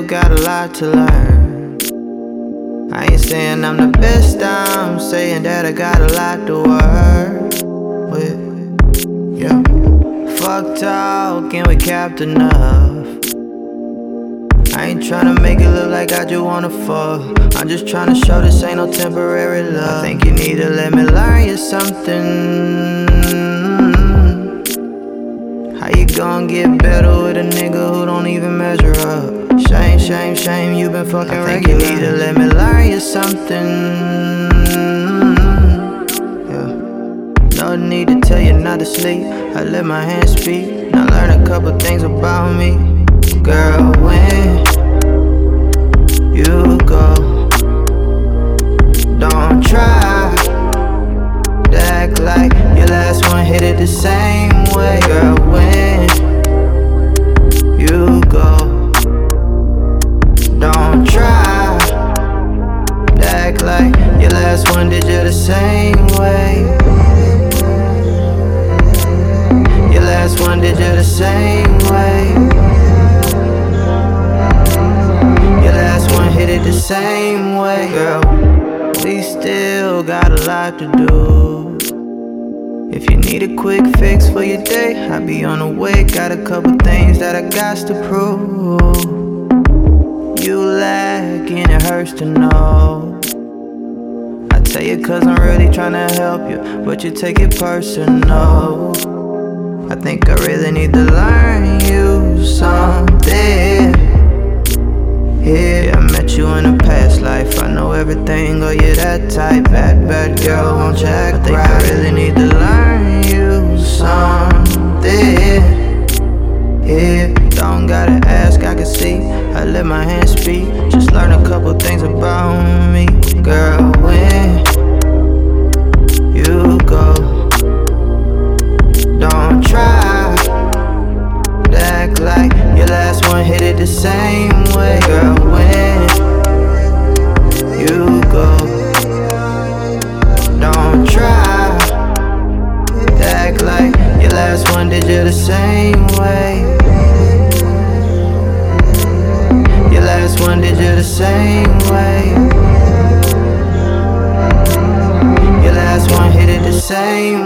got a lot to learn. I ain't saying I'm the best, I'm saying that I got a lot to work with. Yeah. Fuck talking, we capped enough. I ain't tryna make it look like I just wanna fuck. I'm just tryna show this ain't no temporary love. I think you need to let me learn you something. How you gon' get better with a nigga who don't even measure up? Shame, shame, shame, you been fucking regular. I think you need to let me learn you something. Yeah. No need to tell you not to sleep. I let my hands speak. Now learn a couple things about me. Girl, when you go, don't try to act like your last one hit it the same way. Girl, when you go, don't try to act like your last one did you the same way. Your last one did you the same way. Hit it the same way, girl. We still got a lot to do. If you need a quick fix for your day, I'll be on the way. Got a couple things that I got to prove. You lacking, it hurts to know. I tell you cause I'm really tryna help you, but you take it personal. I think I really need to learn you something. Yeah, I met you in a past life. I know everything, oh yeah, that type. Bad, bad girl, won't you act right? I think I really need to learn you something. Yeah, don't gotta ask, I can see. I let my hands speak. Just learn a couple things about me. Girl, when you go, don't try to act like your last one hit it the same way. Girl, when you go, don't try to act like your last one did you the same way. Your last one did you the same way. Your last one hit it the same